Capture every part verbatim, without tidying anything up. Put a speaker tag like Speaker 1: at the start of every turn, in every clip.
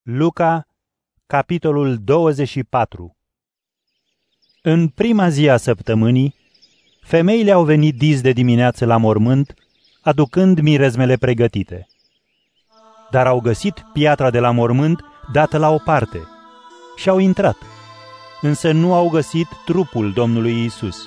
Speaker 1: Luca, capitolul douăzeci și patru. În prima zi a săptămânii, femeile au venit dis de dimineață la mormânt, aducând mirezmele pregătite. Dar au găsit piatra de la mormânt dată la o parte și au intrat, însă nu au găsit trupul Domnului Iisus.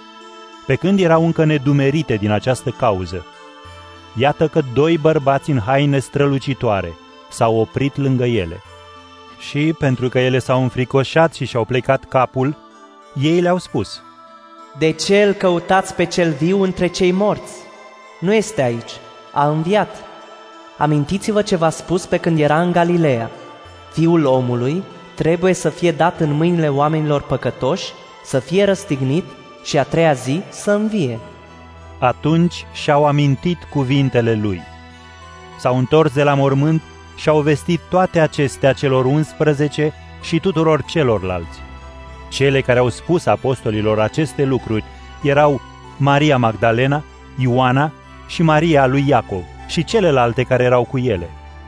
Speaker 1: Pe când erau încă nedumerite din această cauză, iată că doi bărbați în haine strălucitoare s-au oprit lângă ele. Și, pentru că ele s-au înfricoșat și și-au plecat capul, ei le-au spus:
Speaker 2: De ce îl căutați pe cel viu între cei morți? Nu este aici, a înviat. Amintiți-vă ce v-a spus pe când era în Galileea. Fiul omului trebuie să fie dat în mâinile oamenilor păcătoși, să fie răstignit și a treia zi să învie.
Speaker 1: Atunci și-au amintit cuvintele lui. S-au întors de la mormânt și au vestit toate acestea celor unsprezece și tuturor celorlalți. Cele care au spus apostolilor aceste lucruri erau Maria Magdalena, Ioana și Maria lui Iacov și celelalte care erau cu ele.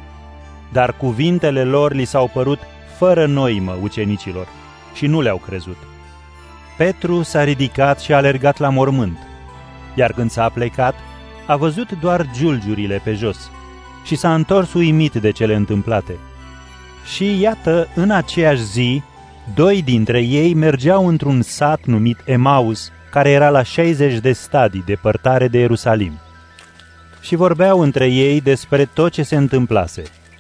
Speaker 1: Dar cuvintele lor li s-au părut fără noimă ucenicilor și nu le-au crezut. Petru s-a ridicat și a alergat la mormânt, iar când s-a plecat, a văzut doar giulgiurile pe jos și s-a întors uimit de cele întâmplate. Și iată, în aceeași zi, doi dintre ei mergeau într-un sat numit Emaus, care era la șaizeci de stadii depărtare de Ierusalim, și vorbeau între ei despre tot ce se întâmplase.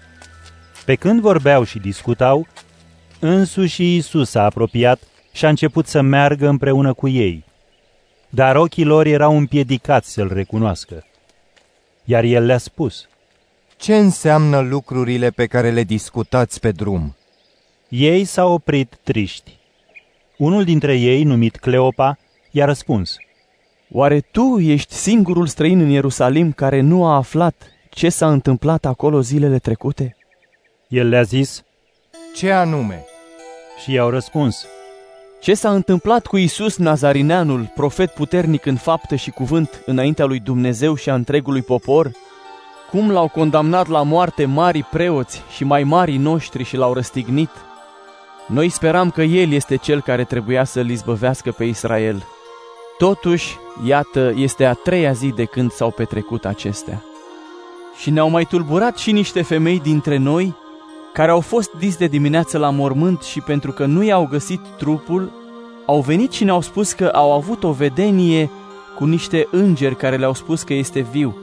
Speaker 1: Pe când vorbeau și discutau, însuși Iisus s-a apropiat și a început să meargă împreună cu ei, dar ochii lor erau împiedicați să-l recunoască. Iar el le-a spus:
Speaker 3: Ce înseamnă lucrurile pe care le discutați pe drum?
Speaker 1: Ei s-au oprit triști. Unul dintre ei, numit Cleopa, i-a răspuns:
Speaker 4: Oare tu ești singurul străin în Ierusalim care nu a aflat ce s-a întâmplat acolo zilele trecute?
Speaker 1: El le-a zis:
Speaker 3: Ce anume?
Speaker 1: Și i-au răspuns:
Speaker 4: Ce s-a întâmplat cu Iisus Nazarineanul, profet puternic în faptă și cuvânt înaintea lui Dumnezeu și a întregului popor? Cum l-au condamnat la moarte marii preoți și mai marii noștri și l-au răstignit? Noi speram că El este Cel care trebuia să-L izbăvească pe Israel. Totuși, iată, este a treia zi de când s-au petrecut acestea. Și ne-au mai tulburat și niște femei dintre noi, care au fost dis de dimineață la mormânt și pentru că nu i-au găsit trupul, au venit și ne-au spus că au avut o vedenie cu niște îngeri care le-au spus că este viu.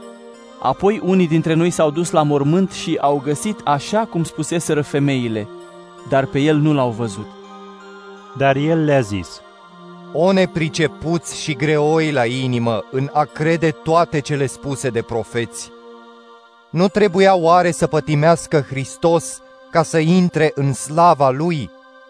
Speaker 4: Apoi unii dintre noi s-au dus la mormânt și au găsit așa cum spuseseră femeile, dar pe el nu l-au văzut.
Speaker 1: Dar el le-a zis:
Speaker 3: O nepricepuți și greoi la inimă în a crede toate cele spuse de profeți. Nu trebuia oare să pătimească Hristos ca să intre în slava Lui?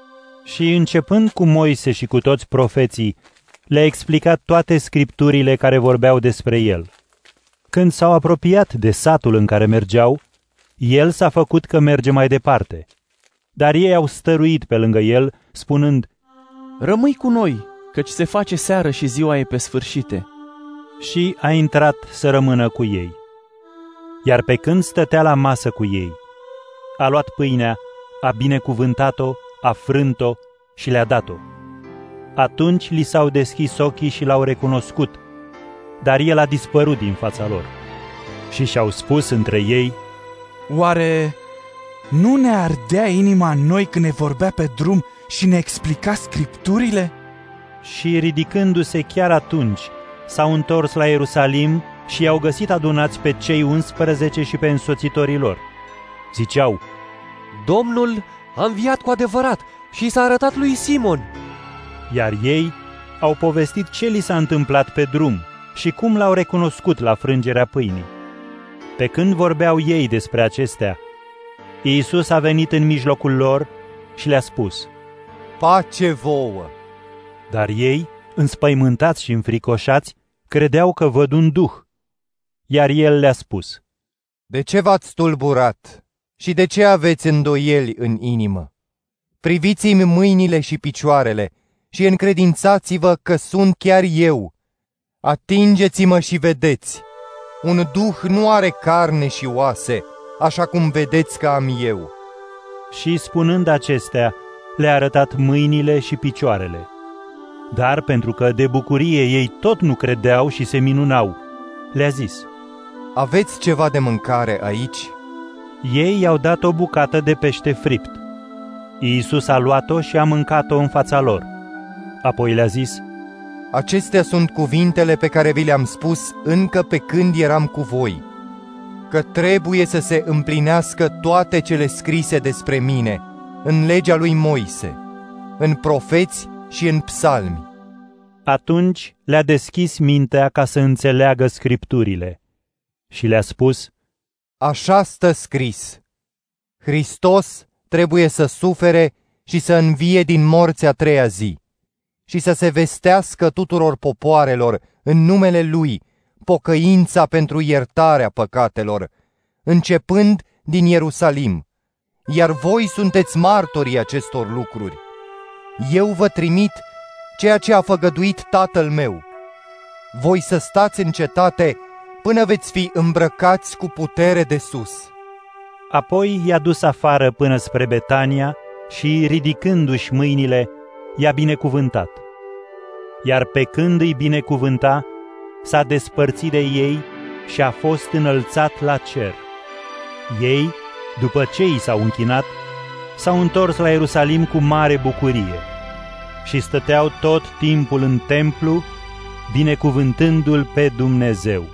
Speaker 1: Și începând cu Moise și cu toți profeții, le-a explicat toate scripturile care vorbeau despre el. Când s-au apropiat de satul în care mergeau, el s-a făcut că merge mai departe. Dar ei au stăruit pe lângă el, spunând:
Speaker 4: Rămâi cu noi, căci se face seară și ziua e pe sfârșite.
Speaker 1: Și a intrat să rămână cu ei. Iar pe când stătea la masă cu ei, a luat pâinea, a binecuvântat-o, a frânt-o și le-a dat-o. Atunci li s-au deschis ochii și l-au recunoscut, dar el a dispărut din fața lor. Și și-au spus între ei:
Speaker 5: Oare nu ne ardea inima în noi când ne vorbea pe drum și ne explica scripturile?
Speaker 1: Și ridicându-se chiar atunci, s-au întors la Ierusalim și i-au găsit adunați pe cei unsprezece și pe însoțitorii lor. Ziceau:
Speaker 6: Domnul a înviat cu adevărat și s-a arătat lui Simon.
Speaker 1: Iar ei au povestit ce li s-a întâmplat pe drum și cum l-au recunoscut la frângerea pâinii. Pe când vorbeau ei despre acestea, Iisus a venit în mijlocul lor și le-a spus:
Speaker 3: Pace vouă!
Speaker 1: Dar ei, înspăimântați și înfricoșați, credeau că văd un duh. Iar el le-a spus:
Speaker 3: De ce v-ați tulburat și de ce aveți îndoieli în inimă? Priviți-mi mâinile și picioarele și încredințați-vă că sunt chiar eu. Atingeți-mă și vedeți. Un duh nu are carne și oase, așa cum vedeți că am eu.
Speaker 1: Și spunând acestea, le-a arătat mâinile și picioarele. Dar pentru că de bucurie ei tot nu credeau și se minunau, le-a zis:
Speaker 3: Aveți ceva de mâncare aici?
Speaker 1: Ei i-au dat o bucată de pește fript. Iisus a luat-o și a mâncat-o în fața lor. Apoi le-a zis:
Speaker 3: Acestea sunt cuvintele pe care vi le-am spus încă pe când eram cu voi, că trebuie să se împlinească toate cele scrise despre mine în legea lui Moise, în profeți și în psalmi.
Speaker 1: Atunci le-a deschis mintea ca să înțeleagă scripturile și le-a spus:
Speaker 3: Așa stă scris: Hristos trebuie să sufere și să învie din morți a treia zi și să se vestească tuturor popoarelor în numele Lui pocăința pentru iertarea păcatelor, începând din Ierusalim, iar voi sunteți martorii acestor lucruri. Eu vă trimit ceea ce a făgăduit Tatăl meu. Voi să stați în cetate până veți fi îmbrăcați cu putere de sus.
Speaker 1: Apoi i-a dus afară până spre Betania și, ridicându-și mâinile, i-a binecuvântat. Iar pe când îi binecuvânta, s-a despărțit de ei și a fost înălțat la cer. Ei, după ce i s-au închinat, s-au întors la Ierusalim cu mare bucurie și stăteau tot timpul în templu, binecuvântându-L pe Dumnezeu.